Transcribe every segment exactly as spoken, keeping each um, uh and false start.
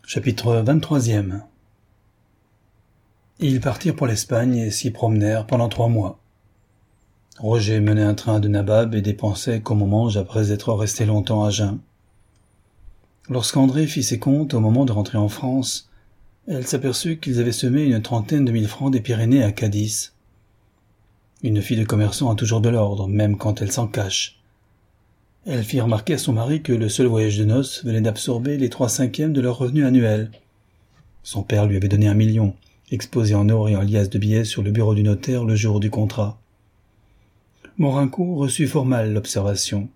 Chapitre vingt-trois. Ils partirent pour l'Espagne et s'y promenèrent pendant trois mois. Roger menait un train de nabab et dépensait comme on mange après être resté longtemps à jeun. Lorsqu'André fit ses comptes au moment de rentrer en France, elle s'aperçut qu'ils avaient semé une trentaine de mille francs des Pyrénées à Cadiz. Une fille de commerçant a toujours de l'ordre, même quand elle s'en cache. Elle fit remarquer à son mari que le seul voyage de noces venait d'absorber les trois cinquièmes de leur revenu annuel. Son père lui avait donné un million, exposé en or et en liasses de billets sur le bureau du notaire le jour du contrat. Morincourt reçut fort mal l'observation.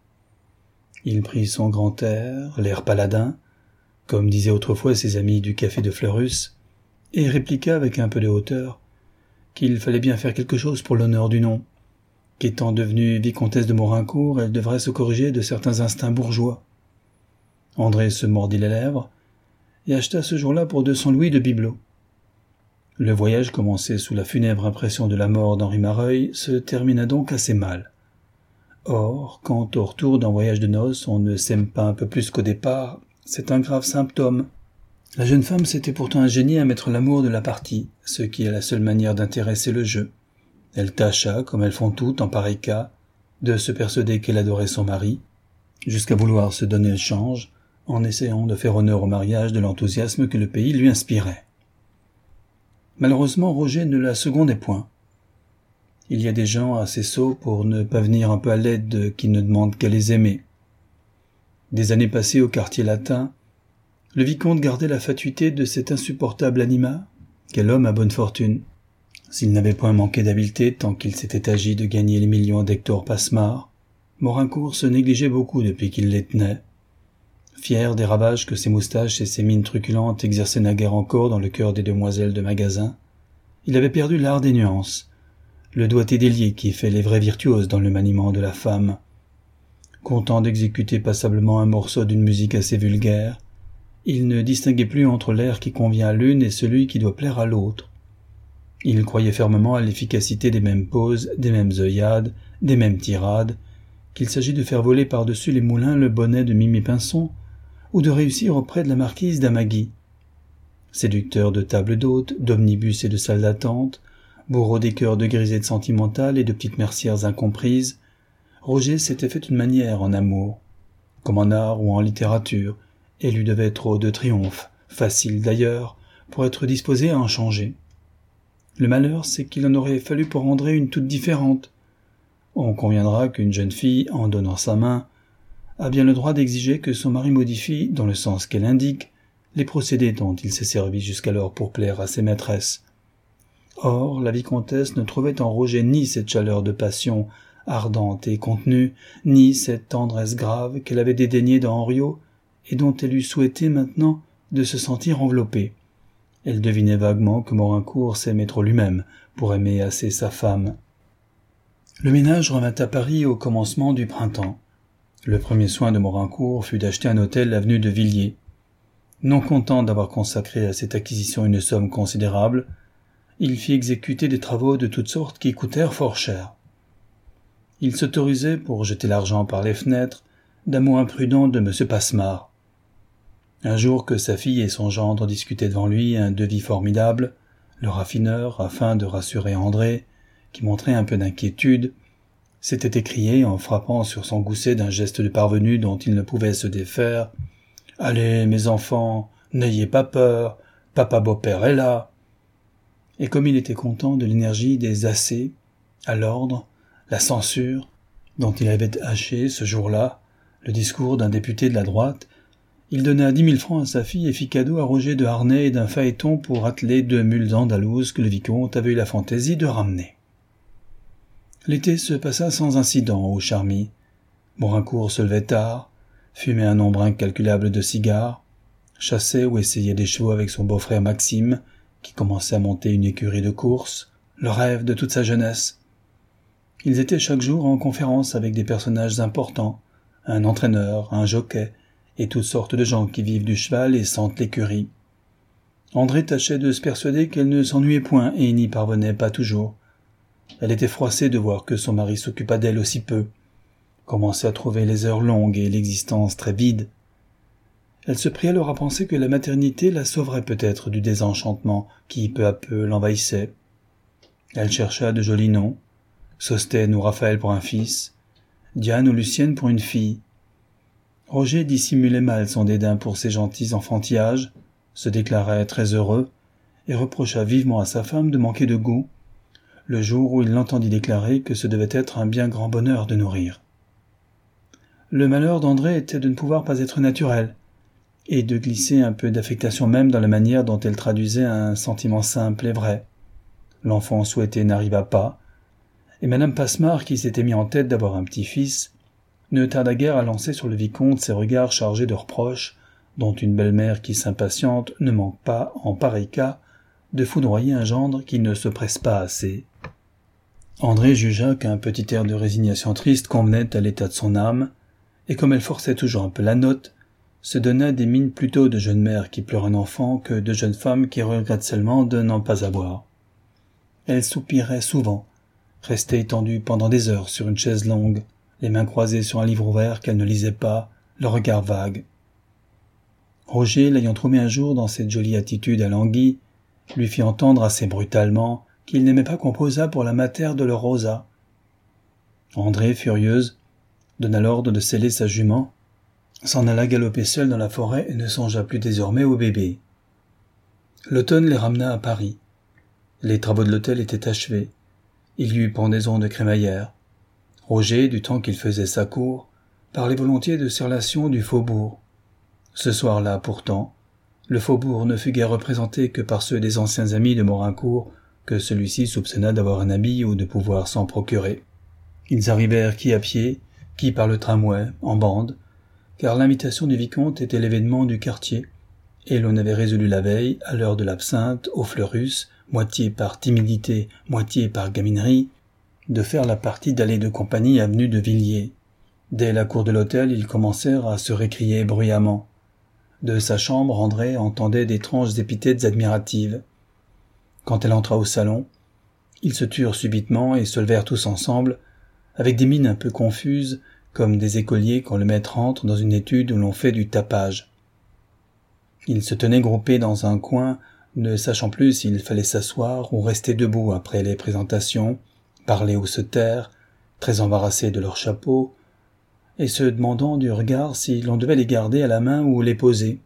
Il prit son grand air, l'air paladin, comme disaient autrefois ses amis du café de Fleurus, et répliqua avec un peu de hauteur qu'il fallait bien faire quelque chose pour l'honneur du nom, qu'étant devenue vicomtesse de Morincourt, elle devrait se corriger de certains instincts bourgeois. André se mordit les lèvres et acheta ce jour-là pour deux cents louis de bibelots. Le voyage, commencé sous la funèbre impression de la mort d'Henri Mareuil, se termina donc assez mal. Or, quand au retour d'un voyage de noces on ne s'aime pas un peu plus qu'au départ, c'est un grave symptôme. La jeune femme s'était pourtant ingéniée à mettre l'amour de la partie, ce qui est la seule manière d'intéresser le jeu. Elle tâcha, comme elles font toutes en pareil cas, de se persuader qu'elle adorait son mari, jusqu'à vouloir se donner le change, en essayant de faire honneur au mariage de l'enthousiasme que le pays lui inspirait. Malheureusement, Roger ne la secondait point. Il y a des gens assez sots pour ne pas venir un peu à l'aide qui ne demandent qu'à les aimer. Des années passées au quartier latin, le vicomte gardait la fatuité de cet insupportable anima. Quel homme à bonne fortune! S'il n'avait point manqué d'habileté tant qu'il s'était agi de gagner les millions d'Hector Passemard, Morincourt se négligeait beaucoup depuis qu'il les tenait. Fier des ravages que ses moustaches et ses mines truculentes exerçaient naguère encore dans le cœur des demoiselles de magasin, il avait perdu l'art des nuances, le doigté délié qui fait les vrais virtuoses dans le maniement de la femme. Content d'exécuter passablement un morceau d'une musique assez vulgaire, il ne distinguait plus entre l'air qui convient à l'une et celui qui doit plaire à l'autre. Il croyait fermement à l'efficacité des mêmes poses, des mêmes œillades, des mêmes tirades, qu'il s'agit de faire voler par-dessus les moulins le bonnet de Mimi Pinson, ou de réussir auprès de la marquise d'Amagui. Séducteur de tables d'hôtes, d'omnibus et de salles d'attente, bourreau des cœurs de grisettes sentimentales et de petites mercières incomprises, Roger s'était fait une manière en amour, comme en art ou en littérature, et lui devait trop de triomphe, facile d'ailleurs, pour être disposé à en changer. Le malheur, c'est qu'il en aurait fallu pour André une toute différente. On conviendra qu'une jeune fille, en donnant sa main, a bien le droit d'exiger que son mari modifie, dans le sens qu'elle indique, les procédés dont il s'est servi jusqu'alors pour plaire à ses maîtresses. Or, la vicomtesse ne trouvait en Roger ni cette chaleur de passion ardente et contenue, ni cette tendresse grave qu'elle avait dédaignée dans Henriot, et dont elle eût souhaité maintenant de se sentir enveloppée. Elle devinait vaguement que Morincourt s'aimait trop lui-même pour aimer assez sa femme. Le ménage revint à Paris au commencement du printemps. Le premier soin de Morincourt fut d'acheter un hôtel avenue de Villiers. Non content d'avoir consacré à cette acquisition une somme considérable, il fit exécuter des travaux de toutes sortes qui coûtèrent fort cher. Il s'autorisait, pour jeter l'argent par les fenêtres, d'un mot imprudent de M. Passemard. Un jour que sa fille et son gendre discutaient devant lui un devis formidable, le raffineur, afin de rassurer André, qui montrait un peu d'inquiétude, s'était écrié en frappant sur son gousset d'un geste de parvenu dont il ne pouvait se défaire. « Allez, mes enfants, n'ayez pas peur, papa beau-père est là !» Et comme il était content de l'énergie des assez, à l'ordre, la censure, dont il avait haché ce jour-là le discours d'un député de la droite, il donna dix mille francs à sa fille et fit cadeau à Roger de harnais et d'un phaéton pour atteler deux mules andalouses que le vicomte avait eu la fantaisie de ramener. L'été se passa sans incident au Charmy. Morincourt se levait tard, fumait un nombre incalculable de cigares, chassait ou essayait des chevaux avec son beau-frère Maxime, qui commençait à monter une écurie de course, le rêve de toute sa jeunesse. Ils étaient chaque jour en conférence avec des personnages importants, un entraîneur, un jockey, et toutes sortes de gens qui vivent du cheval et sentent l'écurie. André tâchait de se persuader qu'elle ne s'ennuyait point et n'y parvenait pas toujours. Elle était froissée de voir que son mari s'occupa d'elle aussi peu, commençait à trouver les heures longues et l'existence très vide. Elle se prit alors à penser que la maternité la sauverait peut-être du désenchantement qui peu à peu l'envahissait. Elle chercha de jolis noms, Sosthène ou Raphaël pour un fils, Diane ou Lucienne pour une fille. Roger dissimulait mal son dédain pour ces gentils enfantillages, se déclarait très heureux et reprocha vivement à sa femme de manquer de goût, le jour où il l'entendit déclarer que ce devait être un bien grand bonheur de nourrir. Le malheur d'André était de ne pouvoir pas être naturel, et de glisser un peu d'affectation même dans la manière dont elle traduisait un sentiment simple et vrai. L'enfant souhaité n'arriva pas, et madame Passemard, qui s'était mis en tête d'avoir un petit-fils, ne tarda guère à lancer sur le vicomte ses regards chargés de reproches, dont une belle-mère qui s'impatiente ne manque pas, en pareil cas, de foudroyer un gendre qui ne se presse pas assez. André jugea qu'un petit air de résignation triste convenait à l'état de son âme, et comme elle forçait toujours un peu la note, se donna des mines plutôt de jeune mère qui pleure un enfant que de jeune femme qui regrette seulement de n'en pas avoir. Elle soupirait souvent, restait étendue pendant des heures sur une chaise longue, les mains croisées sur un livre ouvert qu'elle ne lisait pas, le regard vague. Roger, l'ayant trouvé un jour dans cette jolie attitude alanguie, lui fit entendre assez brutalement qu'il n'aimait pas qu'on posât pour la mater de leur Rosa. André, furieuse, donna l'ordre de seller sa jument, s'en alla galoper seule dans la forêt et ne songea plus désormais au bébé. L'automne les ramena à Paris. Les travaux de l'hôtel étaient achevés. Il y eut pendaison de crémaillère. Roger, du temps qu'il faisait sa cour, parlait volontiers de ses relations du faubourg. Ce soir-là, pourtant, le faubourg ne fut guère représenté que par ceux des anciens amis de Morincourt que celui-ci soupçonna d'avoir un habit ou de pouvoir s'en procurer. Ils arrivèrent qui à pied, qui par le tramway, en bande, car l'invitation du vicomte était l'événement du quartier, et l'on avait résolu la veille, à l'heure de l'absinthe, au Fleurus, moitié par timidité, moitié par gaminerie, de faire la partie d'aller de compagnie avenue de Villiers. Dès la cour de l'hôtel, ils commencèrent à se récrier bruyamment. De sa chambre, André entendait d'étranges épithètes admiratives. Quand elle entra au salon, ils se turent subitement et se levèrent tous ensemble, avec des mines un peu confuses, comme des écoliers quand le maître entre dans une étude où l'on fait du tapage. Ils se tenaient groupés dans un coin, ne sachant plus s'il fallait s'asseoir ou rester debout après les présentations, parler ou se taire, très embarrassés de leurs chapeaux, et se demandant du regard si l'on devait les garder à la main ou les poser.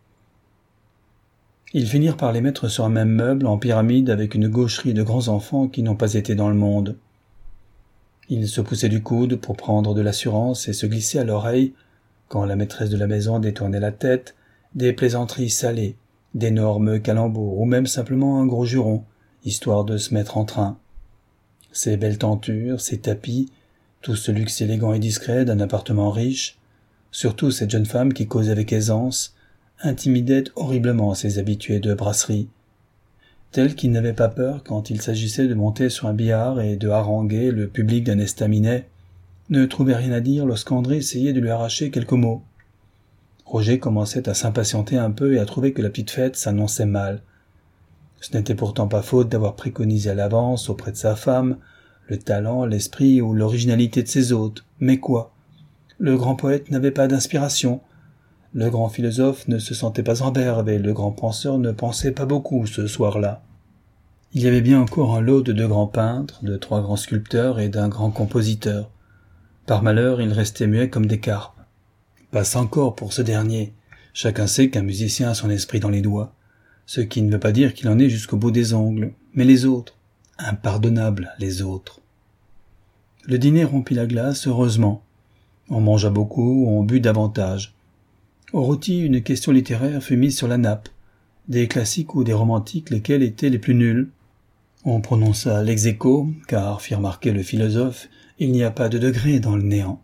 Ils finirent par les mettre sur un même meuble en pyramide avec une gaucherie de grands enfants qui n'ont pas été dans le monde. Ils se poussaient du coude pour prendre de l'assurance et se glissaient à l'oreille, quand la maîtresse de la maison détournait la tête, des plaisanteries salées, d'énormes calembours ou même simplement un gros juron, histoire de se mettre en train. Ces belles tentures, ces tapis, tout ce luxe élégant et discret d'un appartement riche, surtout cette jeune femme qui causait avec aisance, intimidait horriblement ses habitués de brasserie, tels qu'ils n'avaient pas peur quand il s'agissait de monter sur un billard et de haranguer le public d'un estaminet, ne trouvaient rien à dire lorsqu'André essayait de lui arracher quelques mots. Roger commençait à s'impatienter un peu et à trouver que la petite fête s'annonçait mal. Ce n'était pourtant pas faute d'avoir préconisé à l'avance auprès de sa femme le talent, l'esprit ou l'originalité de ses hôtes. Mais quoi? Le grand poète n'avait pas d'inspiration. Le grand philosophe ne se sentait pas en verve et le grand penseur ne pensait pas beaucoup ce soir-là. Il y avait bien encore un lot de deux grands peintres, de trois grands sculpteurs et d'un grand compositeur. Par malheur, ils restaient muets comme des carpes. Passe encore pour ce dernier. Chacun sait qu'un musicien a son esprit dans les doigts, ce qui ne veut pas dire qu'il en est jusqu'au bout des ongles. Mais les autres, impardonnables les autres. Le dîner rompit la glace, heureusement. On mangea beaucoup, on but davantage. Au rôti, une question littéraire fut mise sur la nappe, des classiques ou des romantiques lesquels étaient les plus nuls. On prononça l'ex aequo, car, fit remarquer le philosophe, il n'y a pas de degré dans le néant.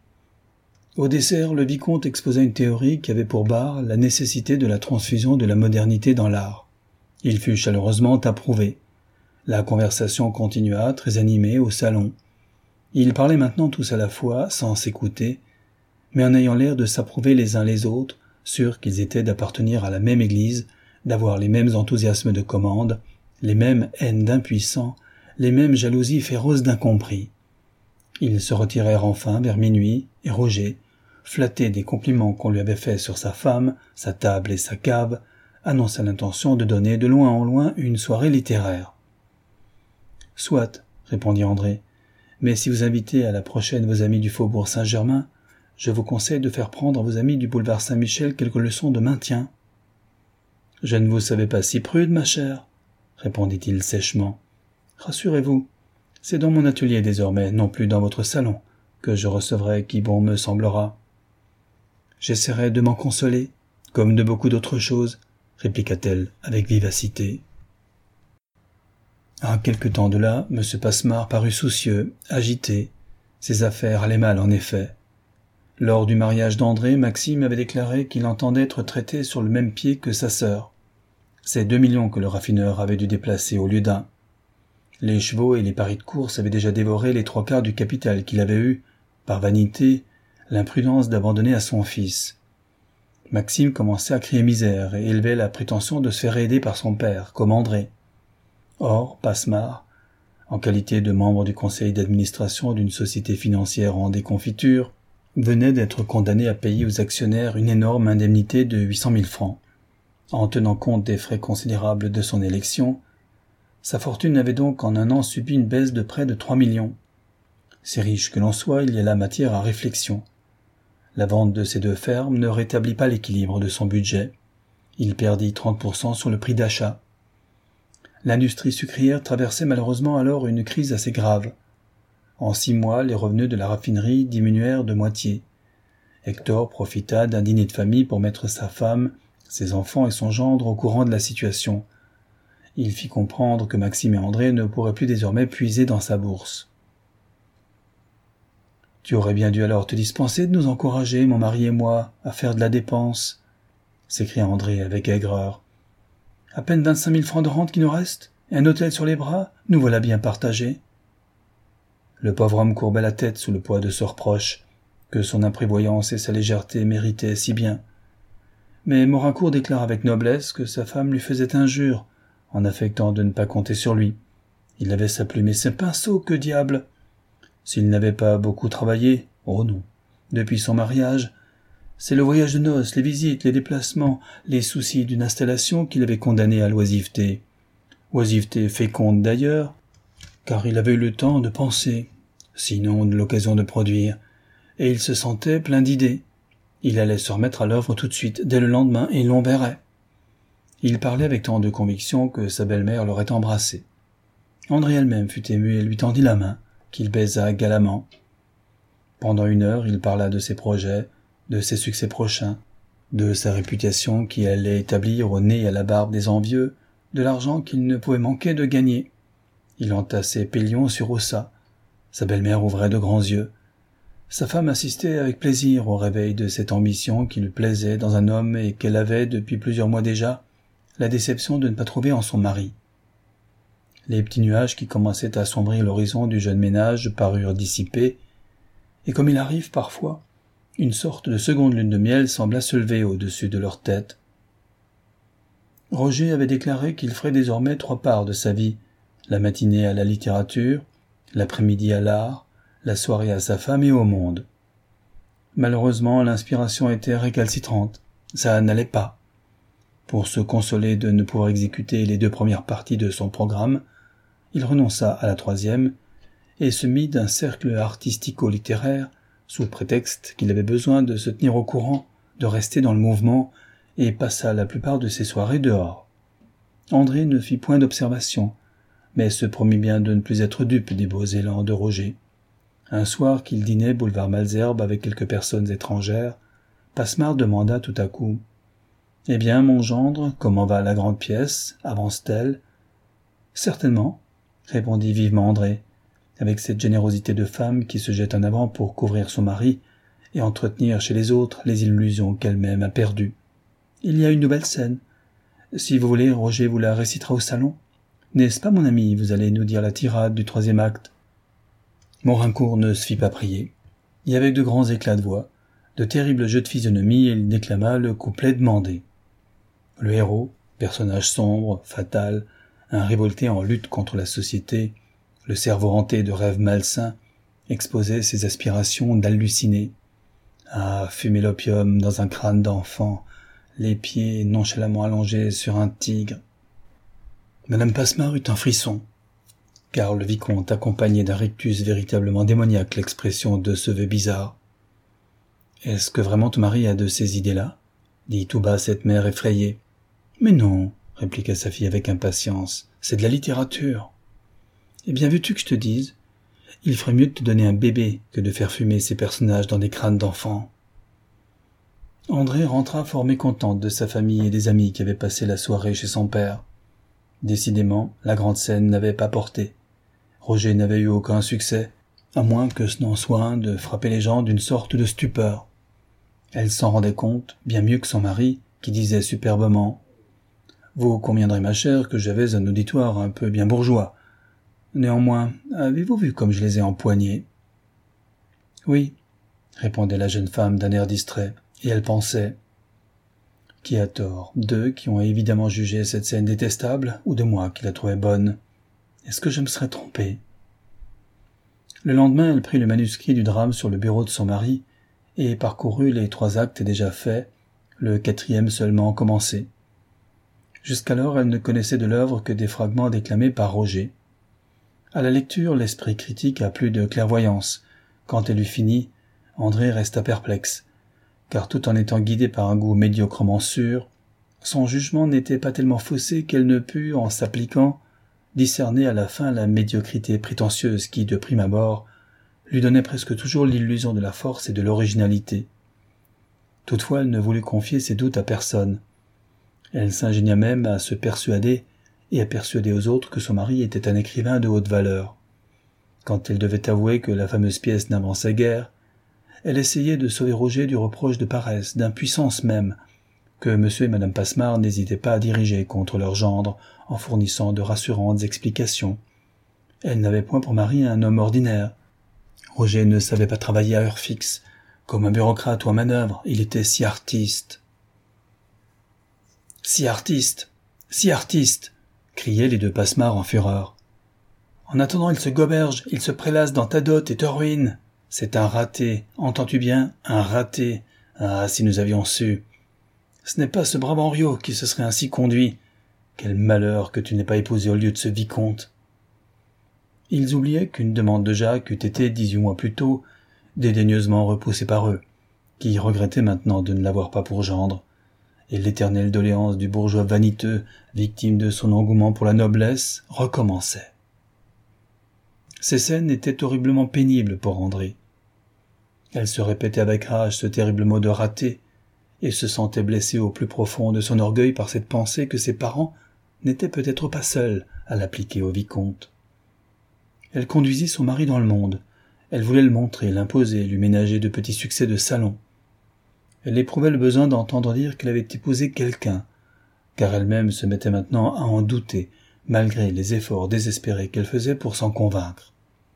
Au dessert, le vicomte exposa une théorie qui avait pour barre la nécessité de la transfusion de la modernité dans l'art. Il fut chaleureusement approuvé. La conversation continua, très animée, au salon. Ils parlaient maintenant tous à la fois, sans s'écouter, mais en ayant l'air de s'approuver les uns les autres, sûrs qu'ils étaient d'appartenir à la même église, d'avoir les mêmes enthousiasmes de commande, les mêmes haines d'impuissants, les mêmes jalousies féroces d'incompris. Ils se retirèrent enfin vers minuit, et Roger, flatté des compliments qu'on lui avait faits sur sa femme, sa table et sa cave, annonça l'intention de donner de loin en loin une soirée littéraire. « Soit, » répondit André, « mais si vous invitez à la prochaine vos amis du faubourg Saint-Germain, je vous conseille de faire prendre à vos amis du boulevard Saint-Michel quelques leçons de maintien. »« Je ne vous savais pas si prude, ma chère, » répondit-il sèchement. « Rassurez-vous, c'est dans mon atelier désormais, non plus dans votre salon, que je recevrai qui bon me semblera. »« J'essaierai de m'en consoler, comme de beaucoup d'autres choses, » répliqua-t-elle avec vivacité. À quelque temps de là, M. Passemard parut soucieux, agité. Ses affaires allaient mal, en effet. Lors du mariage d'André, Maxime avait déclaré qu'il entendait être traité sur le même pied que sa sœur. C'est deux millions que le raffineur avait dû déplacer au lieu d'un. Les chevaux et les paris de course avaient déjà dévoré les trois quarts du capital qu'il avait eu, par vanité, l'imprudence d'abandonner à son fils. Maxime commençait à crier misère et élevait la prétention de se faire aider par son père, comme André. Or, Passemard, en qualité de membre du conseil d'administration d'une société financière en déconfiture, venait d'être condamné à payer aux actionnaires une énorme indemnité de huit cent mille francs. En tenant compte des frais considérables de son élection, sa fortune avait donc en un an subi une baisse de près de trois millions. Si riche que l'on soit, il y a là matière à réflexion. La vente de ces deux fermes ne rétablit pas l'équilibre de son budget. Il perdit trente pour cent sur le prix d'achat. L'industrie sucrière traversait malheureusement alors une crise assez grave. En six mois, les revenus de la raffinerie diminuèrent de moitié. Hector profita d'un dîner de famille pour mettre sa femme, ses enfants et son gendre au courant de la situation. Il fit comprendre que Maxime et André ne pourraient plus désormais puiser dans sa bourse. « Tu aurais bien dû alors te dispenser de nous encourager, mon mari et moi, à faire de la dépense, » s'écria André avec aigreur. « À peine vingt-cinq mille francs de rente qui nous restent, et un hôtel sur les bras, nous voilà bien partagés. » Le pauvre homme courbait la tête sous le poids de ce reproche, que son imprévoyance et sa légèreté méritaient si bien. Mais Morincourt déclare avec noblesse que sa femme lui faisait injure, en affectant de ne pas compter sur lui. Il avait sa plume et ses pinceaux, que diable! S'il n'avait pas beaucoup travaillé, oh non, depuis son mariage, c'est le voyage de noces, les visites, les déplacements, les soucis d'une installation qui l'avaient condamné à l'oisiveté. Oisiveté féconde d'ailleurs, car il avait eu le temps de penser, sinon de l'occasion de produire, et il se sentait plein d'idées. Il allait se remettre à l'œuvre tout de suite, dès le lendemain, et l'on verrait. Il parlait avec tant de conviction que sa belle-mère l'aurait embrassé. André elle-même fut émue et lui tendit la main, qu'il baisa galamment. Pendant une heure, il parla de ses projets, de ses succès prochains, de sa réputation qui allait établir au nez et à la barbe des envieux, de l'argent qu'il ne pouvait manquer de gagner. Il entassait Pélion sur Ossa. Sa belle-mère ouvrait de grands yeux. Sa femme assistait avec plaisir au réveil de cette ambition qui lui plaisait dans un homme et qu'elle avait, depuis plusieurs mois déjà, la déception de ne pas trouver en son mari. Les petits nuages qui commençaient à assombrir l'horizon du jeune ménage parurent dissipés, et comme il arrive parfois, une sorte de seconde lune de miel sembla se lever au-dessus de leur tête. Roger avait déclaré qu'il ferait désormais trois parts de sa vie, la matinée à la littérature, l'après-midi à l'art, la soirée à sa femme et au monde. Malheureusement, l'inspiration était récalcitrante, ça n'allait pas. Pour se consoler de ne pouvoir exécuter les deux premières parties de son programme, il renonça à la troisième et se mit d'un cercle artistico-littéraire sous prétexte qu'il avait besoin de se tenir au courant, de rester dans le mouvement, et passa la plupart de ses soirées dehors. André ne fit point d'observation, mais se promit bien de ne plus être dupe des beaux élans de Roger. Un soir qu'il dînait boulevard Malesherbes avec quelques personnes étrangères, Passemard demanda tout à coup « Eh bien, mon gendre, comment va la grande pièce? Avance-t-elle » « Certainement, » répondit vivement André, avec cette générosité de femme qui se jette en avant pour couvrir son mari et entretenir chez les autres les illusions qu'elle-même a perdues. « Il y a une nouvelle scène. Si vous voulez, Roger vous la récitera au salon. N'est-ce pas, mon ami, vous allez nous dire la tirade du troisième acte ?» Morincourt ne se fit pas prier. Et avec de grands éclats de voix, de terribles jeux de physionomie, il déclama le couplet demandé. Le héros, personnage sombre, fatal, un révolté en lutte contre la société, le cerveau hanté de rêves malsains, exposait ses aspirations d'halluciner. Ah, fumer l'opium dans un crâne d'enfant, les pieds nonchalamment allongés sur un tigre. Madame Passemard eut un frisson, car le vicomte accompagnait d'un rictus véritablement démoniaque l'expression de ce vœu bizarre. « Est-ce que vraiment ton mari a de ces idées-là » dit tout bas cette mère effrayée. « Mais non, » répliqua sa fille avec impatience, « c'est de la littérature. »« Eh bien, veux-tu que je te dise ? Il ferait mieux de te donner un bébé que de faire fumer ces personnages dans des crânes d'enfants. » André rentra fort mécontente de sa famille et des amis qui avaient passé la soirée chez son père. Décidément, la grande scène n'avait pas porté. Roger n'avait eu aucun succès, à moins que ce n'en soit un de frapper les gens d'une sorte de stupeur. Elle s'en rendait compte, bien mieux que son mari, qui disait superbement « Vous conviendrez, ma chère, que j'avais un auditoire un peu bien bourgeois. Néanmoins, avez-vous vu comme je les ai empoignés ?»« Oui, » répondait la jeune femme d'un air distrait, et elle pensait « Qui a tort, d'eux qui ont évidemment jugé cette scène détestable, ou de moi qui la trouvais bonne ? Est-ce que je me serais trompée ?» Le lendemain, elle prit le manuscrit du drame sur le bureau de son mari, et parcourut les trois actes déjà faits, le quatrième seulement commencé. Jusqu'alors, elle ne connaissait de l'œuvre que des fragments déclamés par Roger. À la lecture, l'esprit critique a plus de clairvoyance. Quand elle eut fini, André resta perplexe, car tout en étant guidé par un goût médiocrement sûr, son jugement n'était pas tellement faussé qu'elle ne put, en s'appliquant, discerner à la fin la médiocrité prétentieuse qui, de prime abord, lui donnait presque toujours l'illusion de la force et de l'originalité. Toutefois, elle ne voulut confier ses doutes à personne. Elle s'ingénia même à se persuader et à persuader aux autres que son mari était un écrivain de haute valeur. Quand elle devait avouer que la fameuse pièce n'avançait guère, elle essayait de sauver Roger du reproche de paresse, d'impuissance même, que M. et Mme Passemard n'hésitaient pas à diriger contre leur gendre en fournissant de rassurantes explications. Elle n'avait point pour mari un homme ordinaire. Roger ne savait pas travailler à heure fixe. Comme un bureaucrate ou un manœuvre, il était si artiste. « Si artiste, si artiste !» criaient les deux Passemard en fureur. « En attendant, il se goberge, il se prélasse dans ta dot et te ruine. C'est un raté, entends-tu bien, un raté. Ah, si nous avions su. Ce n'est pas ce brave Henriot qui se serait ainsi conduit. Quel malheur que tu n'aies pas épousé au lieu de ce vicomte. » Ils oubliaient qu'une demande de Jacques eût été, dix-huit mois plus tôt, dédaigneusement repoussée par eux, qui regrettaient maintenant de ne l'avoir pas pour gendre, et l'éternelle doléance du bourgeois vaniteux, victime de son engouement pour la noblesse, recommençait. Ces scènes étaient horriblement pénibles pour André. Elle se répétait avec rage ce terrible mot de raté, et se sentait blessée au plus profond de son orgueil par cette pensée que ses parents n'étaient peut-être pas seuls à l'appliquer au vicomte. Elle conduisit son mari dans le monde. Elle voulait le montrer, l'imposer, lui ménager de petits succès de salon. Elle éprouvait le besoin d'entendre dire qu'elle avait épousé quelqu'un, car elle-même se mettait maintenant à en douter, malgré les efforts désespérés qu'elle faisait pour s'en convaincre.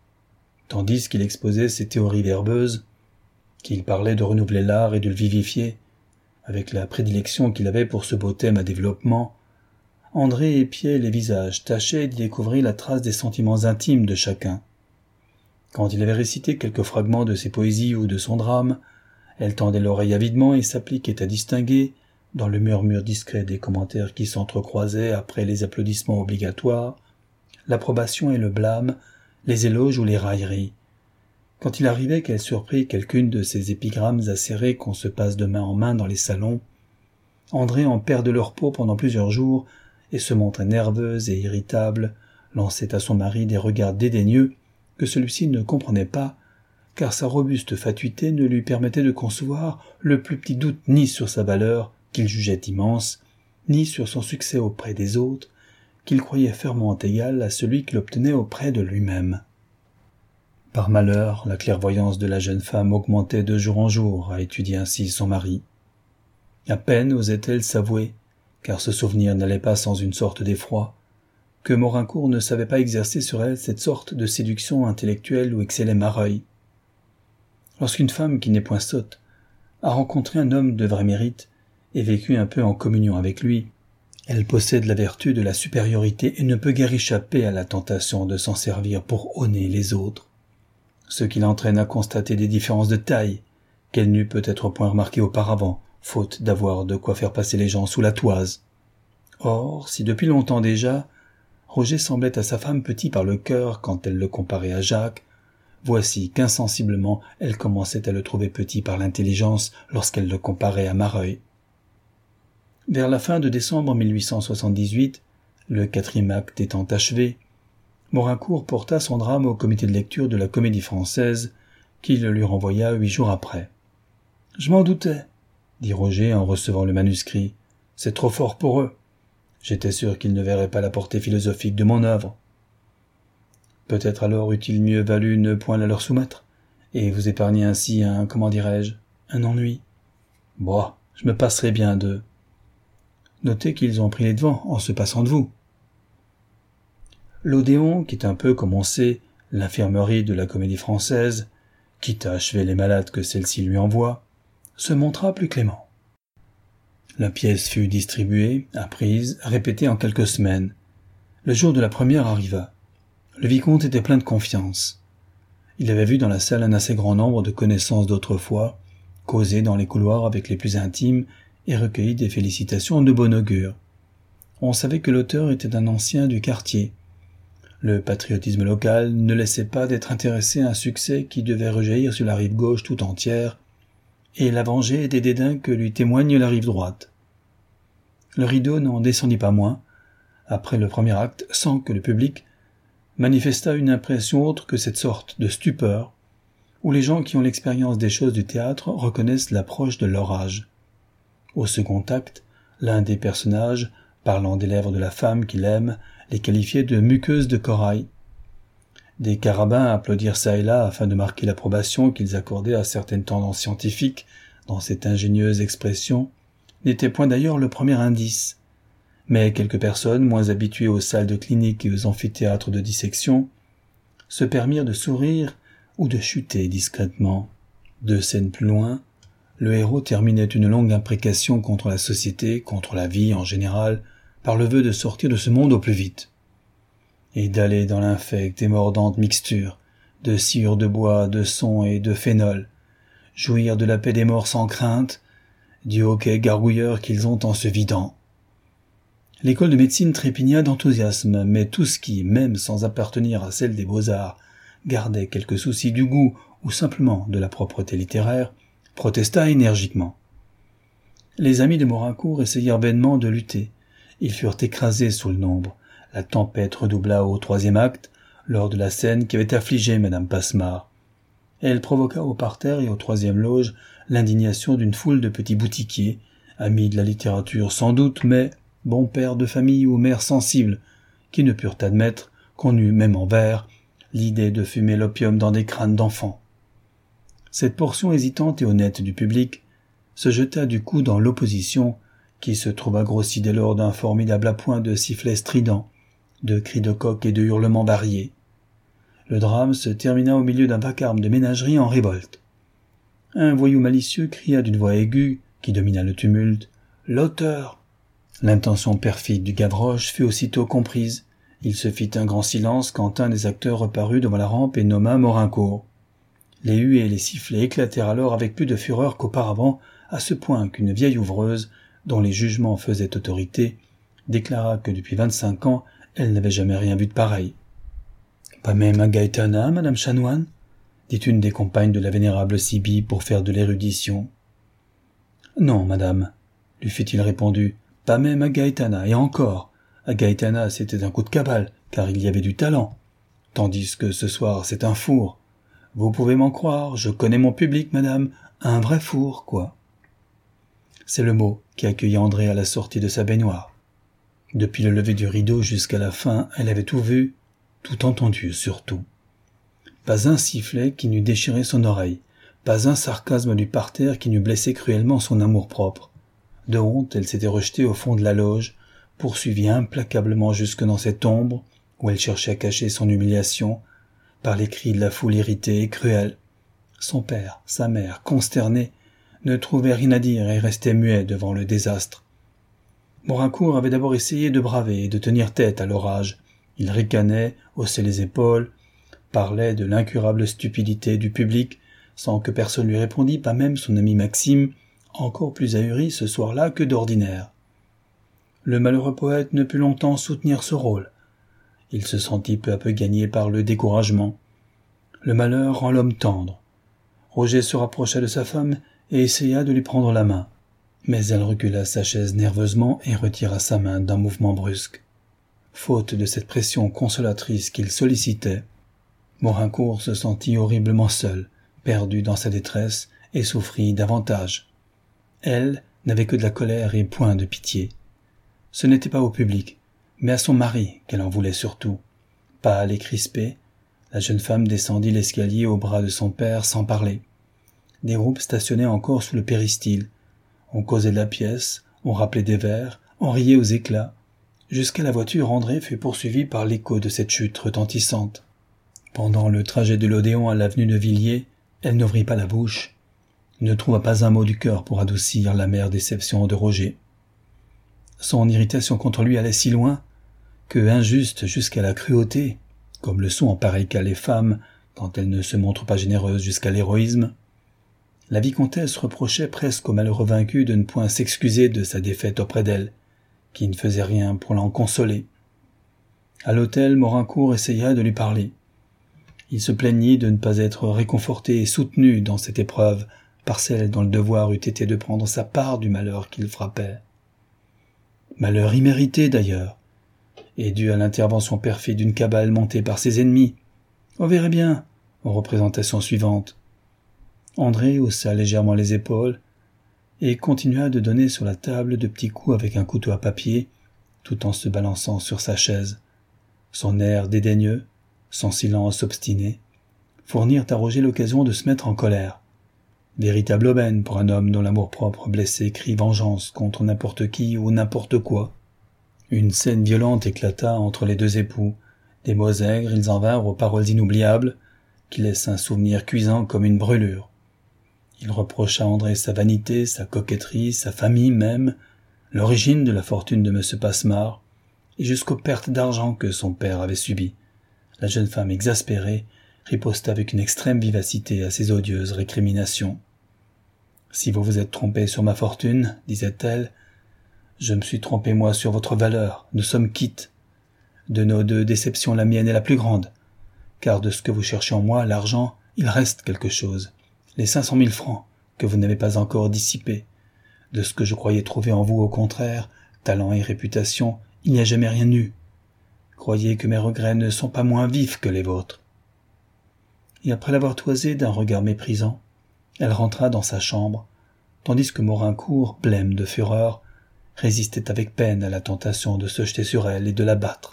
Tandis qu'il exposait ses théories verbeuses, qu'il parlait de renouveler l'art et de le vivifier, avec la prédilection qu'il avait pour ce beau thème à développement, André épiait les visages, tâchait d'y découvrir la trace des sentiments intimes de chacun. Quand il avait récité quelques fragments de ses poésies ou de son drame, elle tendait l'oreille avidement et s'appliquait à distinguer, dans le murmure discret des commentaires qui s'entrecroisaient après les applaudissements obligatoires, l'approbation et le blâme, les éloges ou les railleries. Quand il arrivait qu'elle surprit quelqu'une de ces épigrammes acérées qu'on se passe de main en main dans les salons, André en perdait le repos pendant plusieurs jours et se montrait nerveuse et irritable, lançait à son mari des regards dédaigneux que celui-ci ne comprenait pas, car sa robuste fatuité ne lui permettait de concevoir le plus petit doute ni sur sa valeur, qu'il jugeait immense, ni sur son succès auprès des autres, qu'il croyait fermement égal à celui qu'il obtenait auprès de lui-même. Par malheur, la clairvoyance de la jeune femme augmentait de jour en jour à étudier ainsi son mari. À peine osait-elle s'avouer, car ce souvenir n'allait pas sans une sorte d'effroi, que Morincourt ne savait pas exercer sur elle cette sorte de séduction intellectuelle où excellait Mareuil. Lorsqu'une femme qui n'est point sotte a rencontré un homme de vrai mérite et vécu un peu en communion avec lui, elle possède la vertu de la supériorité et ne peut guère échapper à la tentation de s'en servir pour honner les autres, ce qui l'entraîne à constater des différences de taille, qu'elle n'eût peut-être point remarqué auparavant, faute d'avoir de quoi faire passer les gens sous la toise. Or, si depuis longtemps déjà, Roger semblait à sa femme petit par le cœur quand elle le comparait à Jacques, voici qu'insensiblement elle commençait à le trouver petit par l'intelligence lorsqu'elle le comparait à Mareuil. Vers la fin de décembre mille huit cent soixante-dix-huit, le quatrième acte étant achevé, Morincourt porta son drame au comité de lecture de la Comédie-Française, qui le lui renvoya huit jours après. « Je m'en doutais, » dit Roger en recevant le manuscrit. « C'est trop fort pour eux. J'étais sûr qu'ils ne verraient pas la portée philosophique de mon œuvre. Peut-être alors eût-il mieux valu ne point la leur soumettre, et vous épargner ainsi un, comment dirais-je, un ennui. Bois, je me passerai bien d'eux. Notez qu'ils ont pris les devants en se passant de vous. » L'Odéon, qui est un peu, comme on sait, l'infirmerie de la Comédie-Française, quitte à achever les malades que celle-ci lui envoie, se montra plus clément. La pièce fut distribuée, apprise, répétée en quelques semaines. Le jour de la première arriva. Le vicomte était plein de confiance. Il avait vu dans la salle un assez grand nombre de connaissances d'autrefois, causé dans les couloirs avec les plus intimes et recueilli des félicitations de bon augure. On savait que l'auteur était un ancien du quartier. Le patriotisme local ne laissait pas d'être intéressé à un succès qui devait rejaillir sur la rive gauche tout entière, et la venger des dédains que lui témoigne la rive droite. Le rideau n'en descendit pas moins, après le premier acte, sans que le public manifestât une impression autre que cette sorte de stupeur, où les gens qui ont l'expérience des choses du théâtre reconnaissent l'approche de l'orage. Au second acte, l'un des personnages, parlant des lèvres de la femme qu'il aime, les qualifiait de muqueuses de corail. Des carabins applaudirent çà et là afin de marquer l'approbation qu'ils accordaient à certaines tendances scientifiques dans cette ingénieuse expression, n'était point d'ailleurs le premier indice. Mais quelques personnes, moins habituées aux salles de clinique et aux amphithéâtres de dissection, se permirent de sourire ou de chuter discrètement. Deux scènes plus loin, le héros terminait une longue imprécation contre la société, contre la vie en général, par le vœu de sortir de ce monde au plus vite, et d'aller dans l'infecte et mordante mixture de sciure de bois, de son et de phénol, jouir de la paix des morts sans crainte, du hoquet gargouilleur qu'ils ont en se vidant. L'école de médecine trépigna d'enthousiasme, mais tout ce qui, même sans appartenir à celle des beaux-arts, gardait quelque souci du goût ou simplement de la propreté littéraire, protesta énergiquement. Les amis de Morincourt essayèrent vainement de lutter. Ils furent écrasés sous le nombre. La tempête redoubla au troisième acte, lors de la scène qui avait affligé madame Passemard. Elle provoqua au parterre et au troisième loge l'indignation d'une foule de petits boutiquiers, amis de la littérature sans doute, mais bons pères de famille ou mères sensibles, qui ne purent admettre qu'on eût, même en vers, l'idée de fumer l'opium dans des crânes d'enfants. Cette portion hésitante et honnête du public se jeta du coup dans l'opposition, qui se trouva grossie dès lors d'un formidable appoint de sifflets stridents, de cris de coq et de hurlements variés. Le drame se termina au milieu d'un vacarme de ménagerie en révolte. Un voyou malicieux cria d'une voix aiguë, qui domina le tumulte, « L'auteur !» L'intention perfide du Gavroche fut aussitôt comprise. Il se fit un grand silence quand un des acteurs reparut devant la rampe et nomma Morincourt. Les huées et les sifflets éclatèrent alors avec plus de fureur qu'auparavant, à ce point qu'une vieille ouvreuse, dont les jugements faisaient autorité, déclara que depuis vingt-cinq ans, elle n'avait jamais rien vu de pareil. « Pas même à Gaëtana, madame Chanoine ?» dit une des compagnes de la vénérable Sibylle pour faire de l'érudition. « Non, madame, » lui fit-il répondu, « pas même à Gaëtana, et encore, à Gaëtana c'était un coup de cabale, car il y avait du talent, tandis que ce soir c'est un four. Vous pouvez m'en croire, je connais mon public, madame, un vrai four, quoi. » C'est le mot qui accueillit André à la sortie de sa baignoire. Depuis le lever du rideau jusqu'à la fin, elle avait tout vu, tout entendu surtout. Pas un sifflet qui n'eût déchiré son oreille, pas un sarcasme du parterre qui n'eût blessé cruellement son amour-propre. De honte, elle s'était rejetée au fond de la loge, poursuivie implacablement jusque dans cette ombre, où elle cherchait à cacher son humiliation, par les cris de la foule irritée et cruelle. Son père, sa mère, consternés, ne trouvaient rien à dire et restaient muets devant le désastre. Morincourt avait d'abord essayé de braver et de tenir tête à l'orage. Il ricanait, haussait les épaules, parlait de l'incurable stupidité du public, sans que personne lui répondît, pas même son ami Maxime, encore plus ahuri ce soir-là que d'ordinaire. Le malheureux poète ne put longtemps soutenir ce rôle. Il se sentit peu à peu gagné par le découragement. Le malheur rend l'homme tendre. Roger se rapprocha de sa femme et essaya de lui prendre la main. Mais elle recula sa chaise nerveusement et retira sa main d'un mouvement brusque. Faute de cette pression consolatrice qu'il sollicitait, Maurincourt se sentit horriblement seul, perdu dans sa détresse, et souffrit davantage. Elle n'avait que de la colère et point de pitié. Ce n'était pas au public, mais à son mari qu'elle en voulait surtout. Pâle et crispée, la jeune femme descendit l'escalier au bras de son père sans parler. Des groupes stationnaient encore sous le péristyle. On causait de la pièce, on rappelait des vers, on riait aux éclats. Jusqu'à la voiture, André fut poursuivi par l'écho de cette chute retentissante. Pendant le trajet de l'Odéon à l'avenue de Villiers, elle n'ouvrit pas la bouche, ne trouva pas un mot du cœur pour adoucir l'amère déception de Roger. Son irritation contre lui allait si loin que, injuste jusqu'à la cruauté, comme le sont en pareil cas les femmes quand elles ne se montrent pas généreuses jusqu'à l'héroïsme, la vicomtesse reprochait presque au malheureux vaincu de ne point s'excuser de sa défaite auprès d'elle, qui ne faisait rien pour l'en consoler. À l'hôtel, Maurincourt essaya de lui parler. Il se plaignit de ne pas être réconforté et soutenu dans cette épreuve par celle dont le devoir eût été de prendre sa part du malheur qu'il frappait. Malheur immérité d'ailleurs, et dû à l'intervention perfide d'une cabale montée par ses ennemis. On verrait bien, aux représentations suivantes. André haussa légèrement les épaules et continua de donner sur la table de petits coups avec un couteau à papier, tout en se balançant sur sa chaise. Son air dédaigneux, son silence obstiné, fournirent à Roger l'occasion de se mettre en colère. Véritable aubaine pour un homme dont l'amour-propre blessé crie vengeance contre n'importe qui ou n'importe quoi. Une scène violente éclata entre les deux époux. Des mots aigres, ils en vinrent aux paroles inoubliables, qui laissent un souvenir cuisant comme une brûlure. Il reprocha à André sa vanité, sa coquetterie, sa famille même, l'origine de la fortune de M. Passemard, et jusqu'aux pertes d'argent que son père avait subies. La jeune femme exaspérée riposta avec une extrême vivacité à ces odieuses récriminations. « Si vous vous êtes trompé sur ma fortune, disait-elle, je me suis trompé moi sur votre valeur, nous sommes quittes. De nos deux déceptions, la mienne est la plus grande, car de ce que vous cherchez en moi, l'argent, il reste quelque chose. Les cinq cent mille francs que vous n'avez pas encore dissipés. De ce que je croyais trouver en vous, au contraire, talent et réputation, il n'y a jamais rien eu. Croyez que mes regrets ne sont pas moins vifs que les vôtres. » Et après l'avoir toisé d'un regard méprisant, elle rentra dans sa chambre, tandis que Maurincourt, blême de fureur, résistait avec peine à la tentation de se jeter sur elle et de la battre.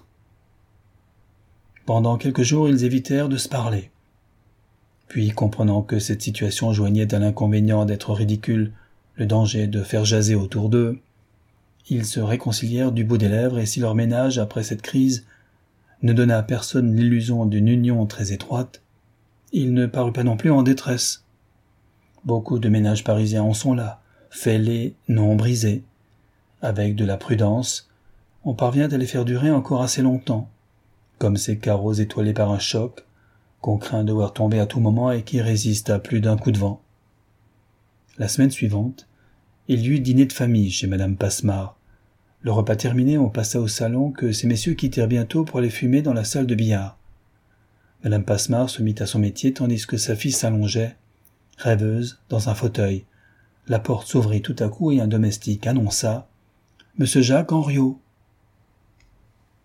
Pendant quelques jours, ils évitèrent de se parler. Puis, comprenant que cette situation joignait à l'inconvénient d'être ridicule, le danger de faire jaser autour d'eux, ils se réconcilièrent du bout des lèvres, et si leur ménage, après cette crise, ne donna à personne l'illusion d'une union très étroite, il ne parut pas non plus en détresse. Beaucoup de ménages parisiens en sont là, fêlés, non brisés. Avec de la prudence, on parvient à les faire durer encore assez longtemps, comme ces carreaux étoilés par un choc, qu'on craint de voir tomber à tout moment et qui résistent à plus d'un coup de vent. La semaine suivante, il y eut dîner de famille chez madame Passemard. Le repas terminé, on passa au salon que ces messieurs quittèrent bientôt pour aller fumer dans la salle de billard. Madame Passemard se mit à son métier tandis que sa fille s'allongeait, rêveuse, dans un fauteuil. La porte s'ouvrit tout à coup et un domestique annonça « Monsieur Jacques Henriot ».